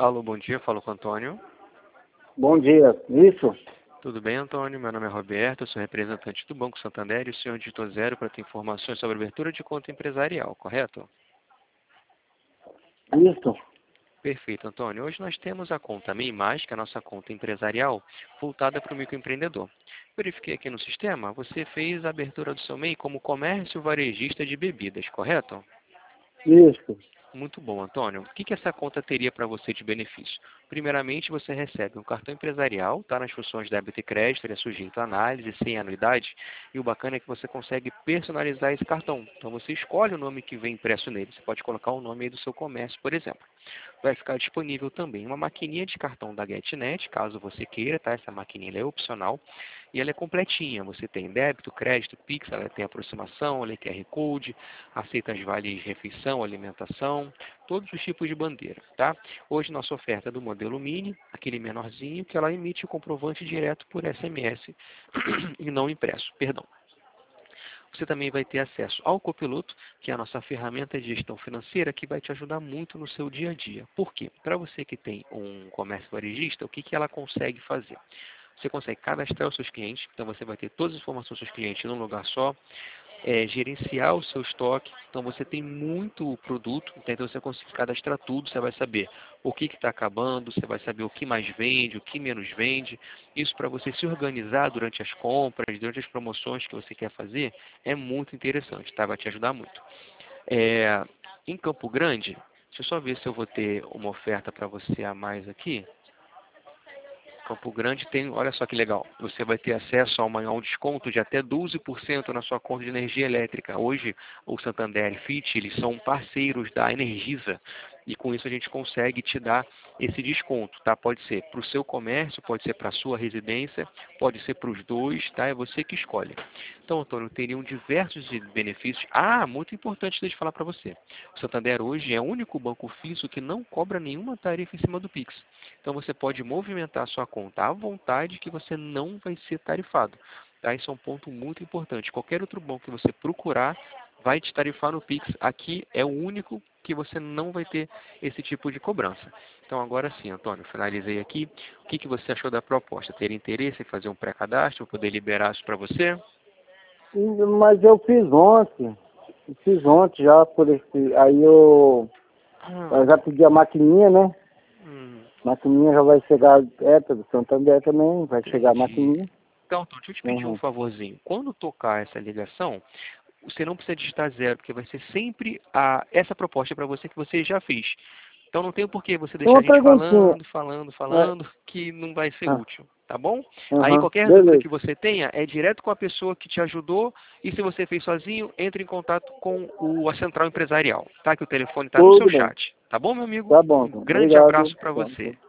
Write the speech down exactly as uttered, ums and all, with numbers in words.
Alô, bom dia, falo com o Antônio. Bom dia, isso? Tudo bem, Antônio? Meu nome é Roberto, eu sou representante do Banco Santander e o senhor digitou zero para ter informações sobre abertura de conta empresarial, correto? Isso. Perfeito, Antônio. Hoje nós temos a conta MEI Mais, que é a nossa conta empresarial, voltada para o microempreendedor. Verifiquei aqui no sistema, você fez a abertura do seu MEI como comércio varejista de bebidas, correto? Isso. Muito bom, Antônio. O que, que essa conta teria para você de benefício? Primeiramente, você recebe um cartão empresarial, tá nas funções débito e crédito, ele é sujeito a análise, sem anuidade, e o bacana é que você consegue personalizar esse cartão. Então, você escolhe o nome que vem impresso nele. Você pode colocar o nome aí do seu comércio, por exemplo. Vai ficar disponível também uma maquininha de cartão da GetNet, caso você queira, tá? Essa maquininha ela é opcional e ela é completinha. Você tem débito, crédito, Pix, ela tem aproximação, ela é Q R Code, aceita as vales refeição, alimentação, todos os tipos de bandeira, tá? Hoje nossa oferta é do modelo Mini, aquele menorzinho, que ela emite o comprovante direto por S M S e não impresso, perdão. Você também vai ter acesso ao Copiloto, que é a nossa ferramenta de gestão financeira, que vai te ajudar muito no seu dia a dia. Por quê? Para você que tem um comércio varejista, o que, que ela consegue fazer? Você consegue cadastrar os seus clientes, então você vai ter todas as informações dos seus clientes num lugar só, é, gerenciar o seu estoque, então você tem muito produto, então você consegue cadastrar tudo, você vai saber o que está acabando, você vai saber o que mais vende, o que menos vende. Isso para você se organizar durante as compras, durante as promoções que você quer fazer, é muito interessante, tá? Vai te ajudar muito. É, em Campo Grande, deixa eu só ver se eu vou ter uma oferta para você a mais aqui. Campo Grande tem, olha só que legal, você vai ter acesso a, uma, a um desconto de até doze por cento na sua conta de energia elétrica. Hoje, o Santander e Fitch, eles são parceiros da Energisa, e com isso a gente consegue te dar esse desconto, tá? Pode ser para o seu comércio, pode ser para a sua residência, pode ser para os dois, tá? É você que escolhe. Então, Antônio, teriam diversos benefícios. Ah, muito importante deixa eu falar para você. O Santander hoje é o único banco físico que não cobra nenhuma tarifa em cima do Pix. Então, você pode movimentar a sua conta à vontade que você não vai ser tarifado. Tá? Isso é um ponto muito importante. Qualquer outro banco que você procurar vai te tarifar no Pix. Aqui é o único que você não vai ter esse tipo de cobrança. Então, agora sim, Antônio, finalizei aqui. O que, que você achou da proposta? Ter interesse em fazer um pré-cadastro, poder liberar isso para você? Mas eu fiz ontem. Eu fiz ontem já por esse. Aí eu, eu Ah, já pedi a maquininha, né? hum, Maquininha já vai chegar, é, do Santander também, vai chegar a entendi. maquininha. Então, Antônio, deixa eu te pedir um Uhum. favorzinho. Quando tocar essa ligação, você não precisa digitar zero, porque vai ser sempre a, essa proposta para você que você já fez. Então não tem por que você Tem deixar a uma gente perguntinha. falando, falando, É, falando, que não vai ser ah, útil, tá bom? Aí aham, qualquer dúvida beleza. que você tenha é direto com a pessoa que te ajudou, e se você fez sozinho, entre em contato com o, a central empresarial, tá? Que o telefone está no seu Tudo bem. chat, tá bom, meu amigo? Tá bom, Um então. grande Obrigado. abraço para Tá. você.